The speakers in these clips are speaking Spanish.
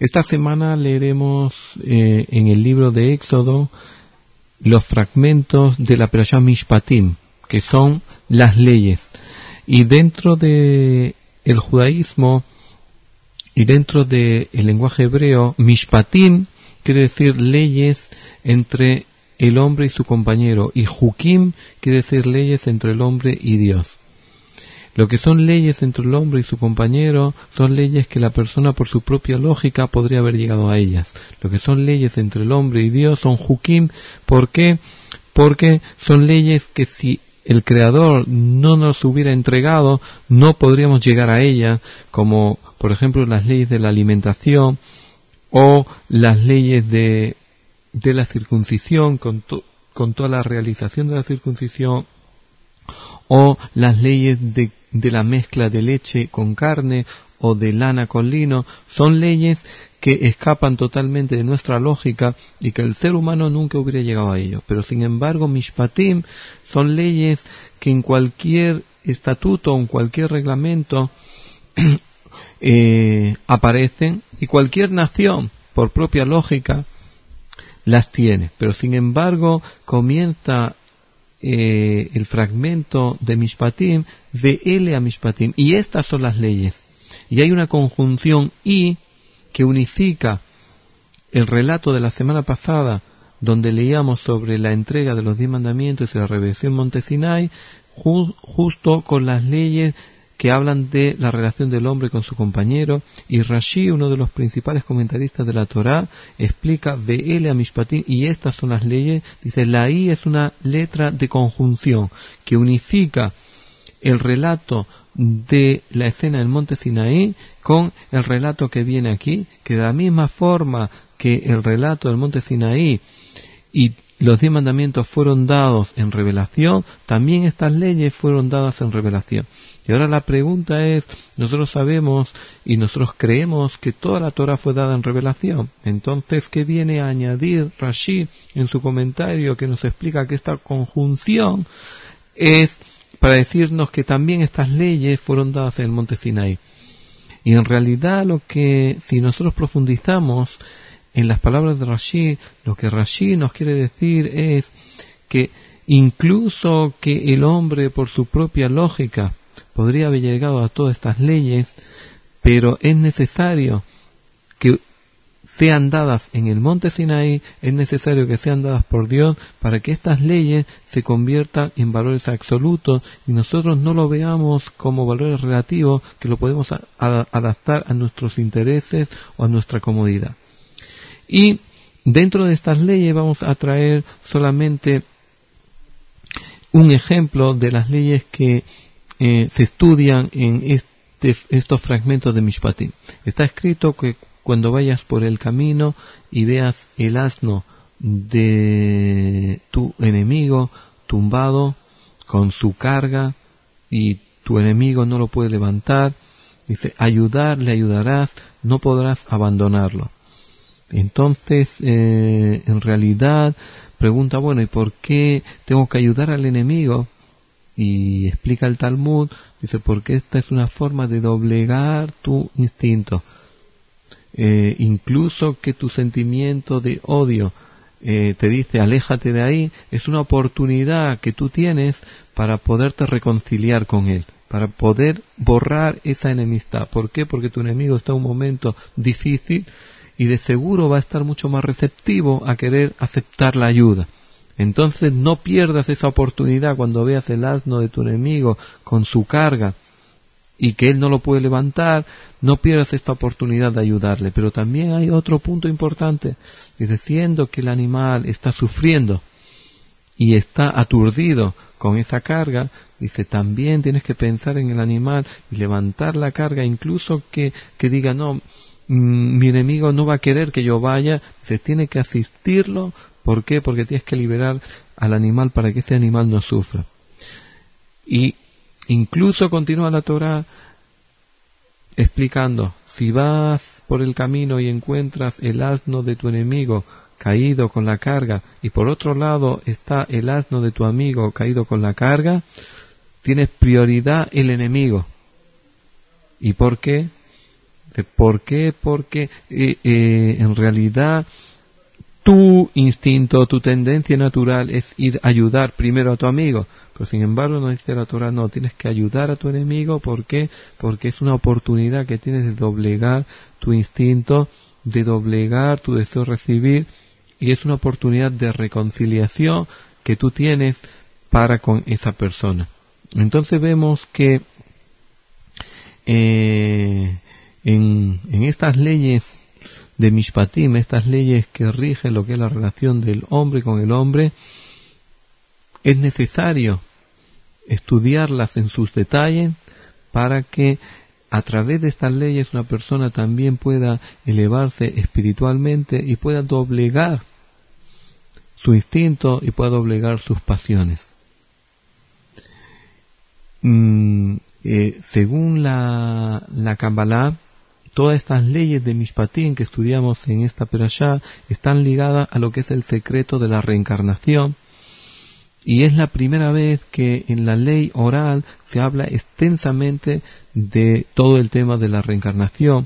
Esta semana leeremos en el libro de Éxodo los fragmentos de la Perashá Mishpatim, que son las leyes. Y dentro de el judaísmo y dentro del lenguaje hebreo, Mishpatim quiere decir leyes entre el hombre y su compañero, y Hukim quiere decir leyes entre el hombre y Dios. Lo que son leyes entre el hombre y su compañero son leyes que la persona por su propia lógica podría haber llegado a ellas. Lo que son leyes entre el hombre y Dios son Hukim. ¿Por qué? Porque son leyes que si el Creador no nos hubiera entregado, no podríamos llegar a ellas, como por ejemplo las leyes de la alimentación o las leyes de la circuncisión con toda la realización de la circuncisión, o las leyes de la mezcla de leche con carne o de lana con lino. Son leyes que escapan totalmente de nuestra lógica y que el ser humano nunca hubiera llegado a ello. Pero sin embargo, Mishpatim son leyes que en cualquier estatuto o en cualquier reglamento aparecen, y cualquier nación, por propia lógica, las tiene. Pero sin embargo, comienza el fragmento de Mishpatim, de Ele a Mishpatim, y estas son las leyes. Y hay una conjunción y que unifica el relato de la semana pasada, donde leíamos sobre la entrega de los 10 mandamientos y la revelación en Monte Sinai, justo con las leyes que hablan de la relación del hombre con su compañero. Y Rashi, uno de los principales comentaristas de la Torá, explica Ve'ele a Mishpatim, y estas son las leyes. Dice, la I es una letra de conjunción que unifica el relato de la escena del monte Sinaí con el relato que viene aquí, que de la misma forma que el relato del monte Sinaí y los 10 mandamientos fueron dados en revelación, también estas leyes fueron dadas en revelación. Y ahora la pregunta es, nosotros sabemos y nosotros creemos que toda la Torah fue dada en revelación. Entonces, ¿qué viene a añadir Rashi en su comentario que nos explica que esta conjunción es para decirnos que también estas leyes fueron dadas en el monte Sinaí? Y en realidad si nosotros profundizamos en las palabras de Rashi, lo que Rashi nos quiere decir es que incluso que el hombre por su propia lógica podría haber llegado a todas estas leyes, pero es necesario que sean dadas en el monte Sinaí, es necesario que sean dadas por Dios para que estas leyes se conviertan en valores absolutos y nosotros no lo veamos como valores relativos que lo podemos adaptar a nuestros intereses o a nuestra comodidad. Y dentro de estas leyes vamos a traer solamente un ejemplo de las leyes que se estudian en estos fragmentos de Mishpatim. Está escrito que cuando vayas por el camino y veas el asno de tu enemigo tumbado con su carga y tu enemigo no lo puede levantar, dice, le ayudarás, no podrás abandonarlo. Entonces, en realidad, pregunta, bueno, ¿y por qué tengo que ayudar al enemigo? Y explica el Talmud, dice, porque esta es una forma de doblegar tu instinto. Incluso que tu sentimiento de odio te dice, aléjate de ahí, es una oportunidad que tú tienes para poderte reconciliar con él, para poder borrar esa enemistad. ¿Por qué? Porque tu enemigo está en un momento difícil y de seguro va a estar mucho más receptivo a querer aceptar la ayuda. Entonces no pierdas esa oportunidad cuando veas el asno de tu enemigo con su carga y que él no lo puede levantar, no pierdas esta oportunidad de ayudarle. Pero también hay otro punto importante, dice, siendo que el animal está sufriendo y está aturdido con esa carga, dice, también tienes que pensar en el animal y levantar la carga, incluso que diga, no, mi enemigo no va a querer que yo vaya, se tiene que asistirlo. ¿Por qué? Porque tienes que liberar al animal para que ese animal no sufra. Y incluso continúa la Torá explicando, si vas por el camino y encuentras el asno de tu enemigo caído con la carga, y por otro lado está el asno de tu amigo caído con la carga, tienes prioridad el enemigo. ¿Y por qué? ¿Por qué? Porque en realidad tu instinto, tu tendencia natural es ir a ayudar primero a tu amigo. Pero sin embargo no dice la Torah, no, tienes que ayudar a tu enemigo. ¿Por qué? Porque es una oportunidad que tienes de doblegar tu instinto, de doblegar tu deseo de recibir, y es una oportunidad de reconciliación que tú tienes para con esa persona. Entonces vemos que en estas leyes de Mishpatim, estas leyes que rigen lo que es la relación del hombre con el hombre, es necesario estudiarlas en sus detalles para que a través de estas leyes una persona también pueda elevarse espiritualmente y pueda doblegar su instinto y pueda doblegar sus pasiones. Según la Kabbalah, todas estas leyes de Mishpatim que estudiamos en esta perashá están ligadas a lo que es el secreto de la reencarnación, y es la primera vez que en la ley oral se habla extensamente de todo el tema de la reencarnación,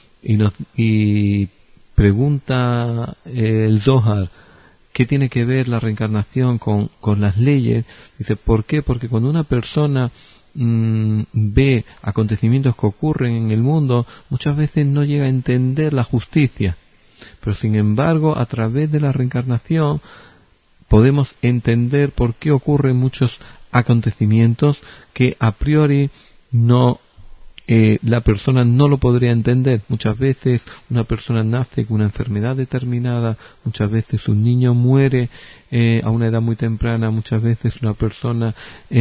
y pregunta el Zohar, ¿qué tiene que ver la reencarnación con las leyes? Dice, ¿por qué? Porque cuando una persona ve acontecimientos que ocurren en el mundo, muchas veces no llega a entender la justicia, pero sin embargo a través de la reencarnación podemos entender por qué ocurren muchos acontecimientos que a priori no la persona no lo podría entender. Muchas veces una persona nace con una enfermedad determinada, muchas veces un niño muere a una edad muy temprana, muchas veces una persona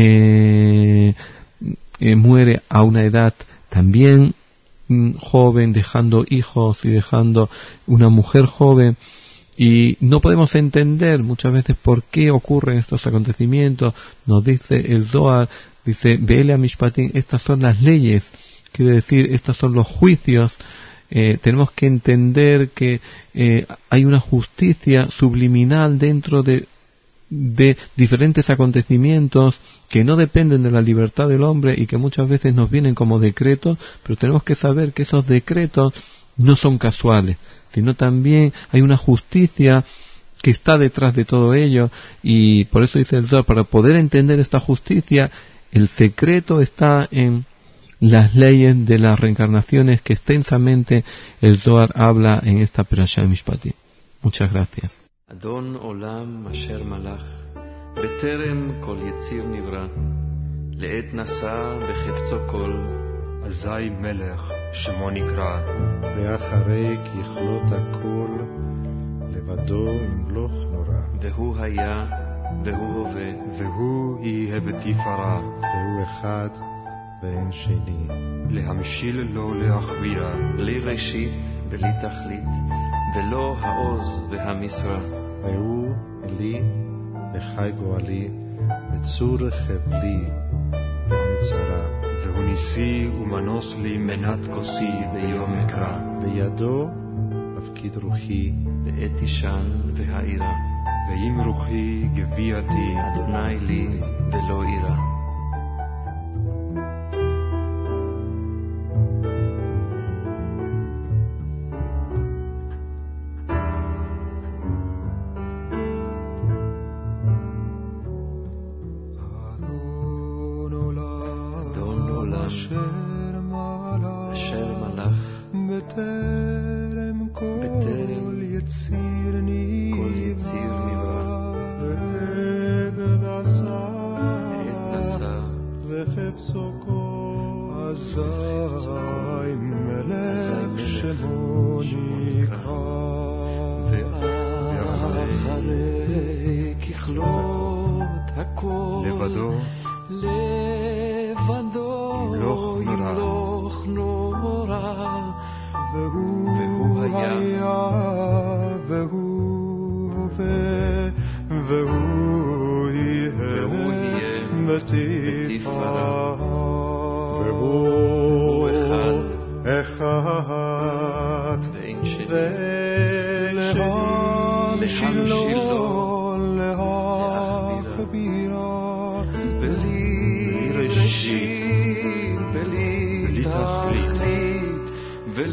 muere a una edad también joven, dejando hijos y dejando una mujer joven, y no podemos entender muchas veces por qué ocurren estos acontecimientos. Nos dice el Zohar, dice, Be'ele Mishpatim, estas son las leyes, quiere decir, estos son los juicios. Tenemos que entender que hay una justicia subliminal dentro de diferentes acontecimientos que no dependen de la libertad del hombre y que muchas veces nos vienen como decretos, pero tenemos que saber que esos decretos no son casuales, sino también hay una justicia que está detrás de todo ello, y por eso dice el Zohar, para poder entender esta justicia, el secreto está en las leyes de las reencarnaciones que extensamente el Zohar habla en esta Perashá Mishpatim. Muchas gracias. Adon Olam Asher Malach Beterem Kol Yetzir Nivra Le'et Nasa Bechefzo Kol Azai Melech Shemo Nikra Ve'acharei Kichlot Hakol Levado Imloch Nora Vehu Haya Vehu Hove Vehu Yeh B'tifara Vehu Echad Ve'en Sheni Lehamshil Lo Leachvira Bli Reshit Bli Tachlit Velo Ha'oz Ve'hamisra Vehu Eli Bechai Goali Betzur Chevli Be'netzara Vehu Nisi Umanos Li Menat Kosi Ve'yom Ekra Ve'yado Tafkid Ruchi Be'et Ishan Ve'ha'ira Ve'im Ruchi Geviati Adonai Li Velo Ira.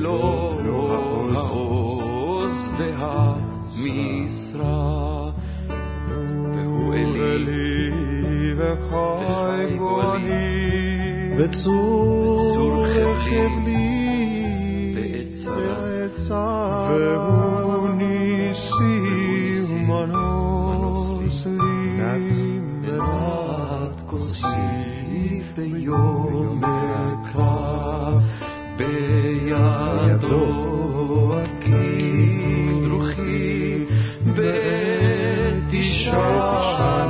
ולא העוז והמשרה. והוא אלי וחי גואלי וצור חבלי ועצה והוא ניסי ומנוס לי מנת כוסי ביום אקרא בידו אקים דרוכי ותשען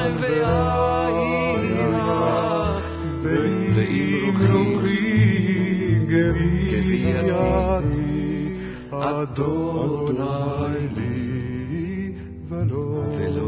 ויעירה ואמרי גביעתי אדוני לי ולא